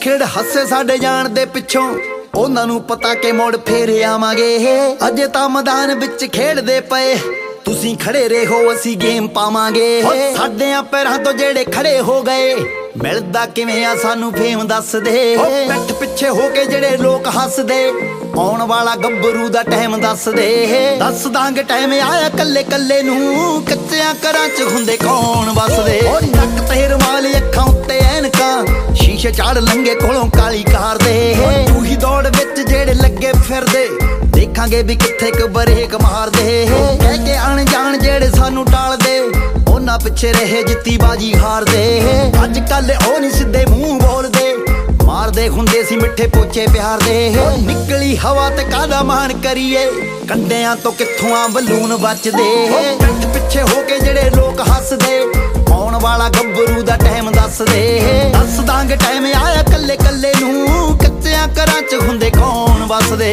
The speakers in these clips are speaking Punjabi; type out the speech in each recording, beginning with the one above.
ਖੇਡ ਹੱਸੇ ਸਾਡੇ ਜਾਣ ਦੇ ਪਿੱਛੋਂ ਉਹਨਾਂ ਨੂੰ ਪਤਾ ਕਿ ਮੋੜ ਫੇਰ ਆਵਾਂਗੇ। ਅਜੇ ਤਾਂ ਮੈਦਾਨ ਵਿੱਚ ਖੇਡਦੇ ਪਏ ਤੁਸੀਂ ਖੜੇ ਰਹੋ ਅਸੀਂ ਗੇਮ ਪਾਵਾਂਗੇ। ਸਾਡਿਆਂ ਪੈਰਾਂ ਤੋਂ ਜਿਹੜੇ ਖੜੇ ਹੋ ਗਏ ਮਿਲਦਾ ਕਿਵੇਂ ਆ ਸਾਨੂੰ ਫੇਮ ਦੱਸ ਦੇ। ਪਿੱਠ ਪਿੱਛੇ ਹੋ ਕੇ ਜਿਹੜੇ ਲੋਕ ਹੱਸਦੇ ਆਉਣ ਵਾਲਾ ਗੱਭਰੂ ਦਾ ਟਾਈਮ ਦੱਸ ਦੇ। ਦੱਸ ਦਾਂਗੇ ਟਾਈਮ ਆਇਆ ਕੱਲੇ ਕੱਲੇ ਨੂੰ ਕੱਚਿਆਂ ਘਰਾਂ 'ਚ ਹੁੰਦੇ ਕੌਣ ਵਸਦੇ। ਨੱਕ ਤੇ ਰੁਮਾਲ ਅੱਖਾਂ ਉੱਤੇ ਐਨਕਾਂ ਸ਼ੀਸ਼ੇ ਚਾੜ ਲੰਗੇ ਕੋਲੋਂ ਕਾਲੀ ਕਾਰ ਦੇ। ਤੂੰ ਹੀ ਦੌੜ ਵਿੱਚ ਜਿਹੜੇ ਲੱਗੇ ਫਿਰਦੇ ਦੇਖਾਂਗੇ ਵੀ ਕਿੱਥੇ ਕ ਬਰੇਕ ਮਾਰਦੇ। ਕਹਿ ਕੇ ਆਣ ਜਾਣ ਜਿਹੜੇ ਸਾਨੂੰ ਟਾਲਦੇ ਉਹਨਾਂ ਪਿੱਛੇ ਰਹੇ ਜਿੱਤੀ ਬਾਜੀ ਹਾਰਦੇ। ਅੱਜ ਕੱਲ ਉਹ ਨਹੀਂ ਸਿੱਧੇ ਮੂੰਹ ਬੋਲਦੇ ਮਾਰਦੇ ਹੁੰਦੇ ਸੀ ਮਿੱਠੇ ਪੋਚੇ ਪਿਆਰ ਦੇ। ਨਿਕਲੀ ਹਵਾ ਤੇ ਕਾਹਦਾ ਮਾਣ ਕਰੀਏ ਕੰਡਿਆਂ ਤੋਂ ਕਿੱਥੋਂ ਆ ਬਲੂਨ ਬਚਦੇ। ਪਿੱਠ ਪਿੱਛੇ ਹੋ ਕੇ ਜਿਹੜੇ ਲੋਕ ਹੱਸਦੇ ਆਉਣ ਵਾਲਾ ਗੱਭਰੂ ਦਾ ਟਾਈਮ ਦੱਸ ਦੇ। ਦੱਸ ਦਾਂਗੇ ਟਾਈਮ ਆਇਆ ਕੱਲੇ ਕੱਲੇ ਨੂੰ ਕੱਚਿਆਂ ਘਰਾਂ 'ਚ ਹੁੰਦੇ ਕੌਣ ਵਸਦੇ।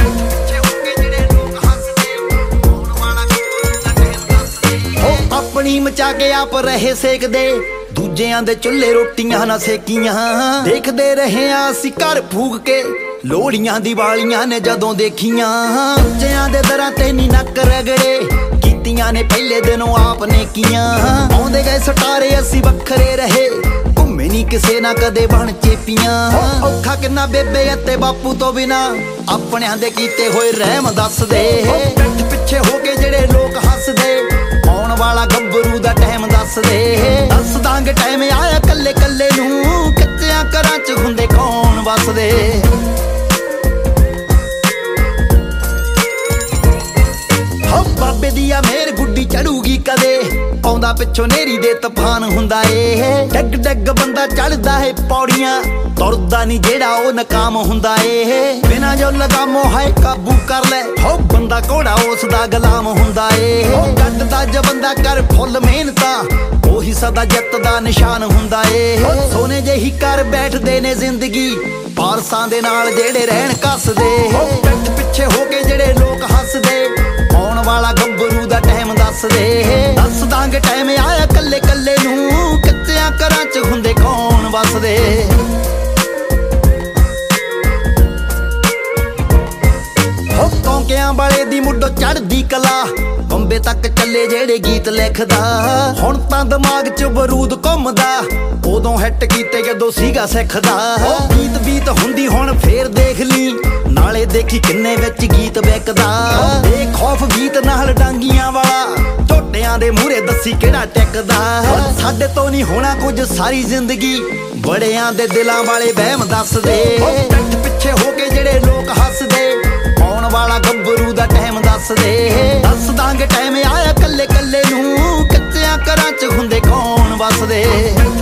ਆਪਣੀ ਮਚਾ ਕੇ ਆਪ ਰਹੇ ਸੇਕਦੇ ਦੂਜਿਆਂ ਦੇ ਚੁੱਲ੍ਹੇ ਰੋਟੀਆਂ ਨਾ ਸੇਕੀਆਂ। ਦੇਖਦੇ ਰਹੇ ਆ ਅਸੀਂ ਘਰ ਫੂਕ ਕੇ ਲੋਹੜੀਆਂ ਦੀਵਾਲੀਆਂ ਨੇ ਜਦੋਂ ਦੇਖੀਆਂ। ਬੱਚਿਆਂ ਦੇ ਦਰਾਂ ਤੇ ਨੀ ਨੱਕ ਰਗੜੇ ਕੀਤੀਆਂ ਨੇ ਪਹਿਲੇ ਦਿਨੋਂ ਆਪ ਨੇ ਕੀਆਂ। ਆਉਂਦੇ ਗਏ ਸਟਾਰੇ ਅਸੀਂ ਵੱਖਰੇ ਰਹੇ ਘੁੰਮੇ ਨੀ ਕਿਸੇ ਨਾ ਕਦੇ ਬਣ ਚੇਪੀਆਂ। ਔਖਾ ਕਿੰਨਾ ਬੇਬੇ ਅਤੇ ਬਾਪੂ ਤੋਂ ਬਿਨਾ ਆਪਣਿਆਂ ਦੇ ਕੀਤੇ ਹੋਏ ਰਹਿਮ ਦੱਸਦੇ। ਪਿੱਠ ਪਿੱਛੇ ਹੋ ਕੇ ਜਿਹੜੇ ਲੋਕ ਹੱਸਦੇ ਆਉਣ ਵਾਲਾ ਗੱਭਰੂ ਦਾ ਟਾਈਮ ਦੱਸ ਦੇ। ਦੱਸ ਦਾਂਗੇ ਟਾਈਮ ਆਇਆ ਕੱਲੇ ਕੱਲੇ ਨੂੰ ਕੱਚਿਆਂ ਘਰਾਂ 'ਚ ਹੁੰਦੇ ਕੌਣ ਵਸਦੇ। ਬਾਬੇ ਦੀ ਆ ਮੇਰ ਗੁੱਡੀ ਚੜੂਗੀ ਕਦੇ ਆਉਂਦਾ ਪਿੱਛੋਂ ਨੇਰੀ ਦੇ ਤੂਫਾਨ ਹੁੰਦਾ ਏ। ਡੱਗ ਡੱਗ ਬੰਦਾ ਚੜਦਾ ਏ ਪੌੜੀਆਂ ਤੁਰਦਾ ਨੀ ਜਿਹੜਾ ਉਹ ਨਕਾਮ ਹੁੰਦਾ ਏ। ਬਿਨਾਂ ਜੋ ਲਗਾਮੋ ਹੈ ਕਾਬੂ ਕਰ ਲੈ ਹੋ ਬੰਦਾ ਘੋੜਾ ਉਸ ਦਾ ਗੁਲਾਮ ਹੁੰਦਾ ਏ। ਗੱਡਦਾ ਜ ਬੰਦਾ ਕਰ ਫੁੱਲ ਮਿਹਨਤਾਂ ਉਹੀ ਸਦਾ ਜਿੱਤ ਦਾ ਨਿਸ਼ਾਨ ਹੁੰਦਾ ਏ। ਸੋਨੇ ਜਿਹੀ ਕਰ ਬੈਠਦੇ ਨੇ ਜ਼ਿੰਦਗੀ ਪਾਰਸਾਂ ਦੇ ਨਾਲ ਜਿਹੜੇ ਰਹਿਣ ਕੱਸਦੇ। ਪਿੱਠ ਪਿੱਛੇ ਹੋ ਕੇ ਜਿਹੜੇ ਲੋਕ ਹੱਸਦੇ ਆਉਣ ਵਾਲਾ ਗੱਭਰੂ ਦਾ ਟਾਈਮ ਦੱਸ ਦੇ। ਦੱਸ ਦਾਂਗੇ ਟਾਈਮ ਆਇਆ ਕੱਲੇ ਕੱਲੇ ਨੂੰ ਕੱਚਿਆਂ ਘਰਾਂ 'ਚ ਹੁੰਦੇ ਕੌਣ ਵਸਦੇ। ਕੌਂਕਿਆਂ ਵਾਲੇ ਦੀ ਮੁੱਢੋਂ ਚੜ੍ਹਦੀ ਕਲਾ ਬੰਬੇ ਤੱਕ ਚੱਲੇ ਜਿਹੜੇ ਗੀਤ ਲਿਖਦਾ। ਹੁਣ ਤਾਂ ਦਿਮਾਗ 'ਚ ਬਰੂਦ ਘੁੰਮਦਾ ਉਦੋਂ ਹਿੱਟ ਕੀਤੇ ਜਦੋਂ ਸੀਗਾ ਸਿੱਖਦਾ। ਗੀਤ ਬੀਤ ਹੁੰਦੀ ਹੁਣ ਫੇਰ ਦੇਖ ਲਈ ਨਾਲੇ ਦੇਖੀ ਕਿੰਨੇ ਵਿੱਚ ਗੀਤ ਵਿਕਦਾ। ਬੇਖੌਫ ਗੀਤ ਨਾਲ ਡਾਂਗੀਆਂ ਵਾਲਾ ਝੋਟਿਆਂ ਦੇ ਮੂਹਰੇ ਦੱਸੀ ਕਿਹੜਾ ਟਿਕਦਾ। ਸਾਡੇ ਤੋਂ ਨਹੀਂ ਹੋਣਾ ਕੁਝ ਸਾਰੀ ਜ਼ਿੰਦਗੀ ਬੜਿਆਂ ਦੇ ਦਿਲਾਂ ਵਾਲੇ ਵਹਿਮ ਦੱਸਦੇ। ਪਿੱਠ ਪਿੱਛੇ ਹੋ ਕੇ ਜਿਹੜੇ ਲੋਕ ਹੱਸਦੇ ਆਉਣ ਵਾਲਾ ਗੱਭਰੂ ਦਾ ਟਾਈਮ ਦੱਸ ਦੇ। ਦੱਸ ਦਾਂਗੇ ਟਾਈਮ ਆਇਆ ਕੱਲੇ ਕੱਲੇ ਨੂੰ ਕੱਚਿਆਂ ਘਰਾਂ 'ਚ ਹੁੰਦੇ ਕੌਣ ਵਸਦੇ।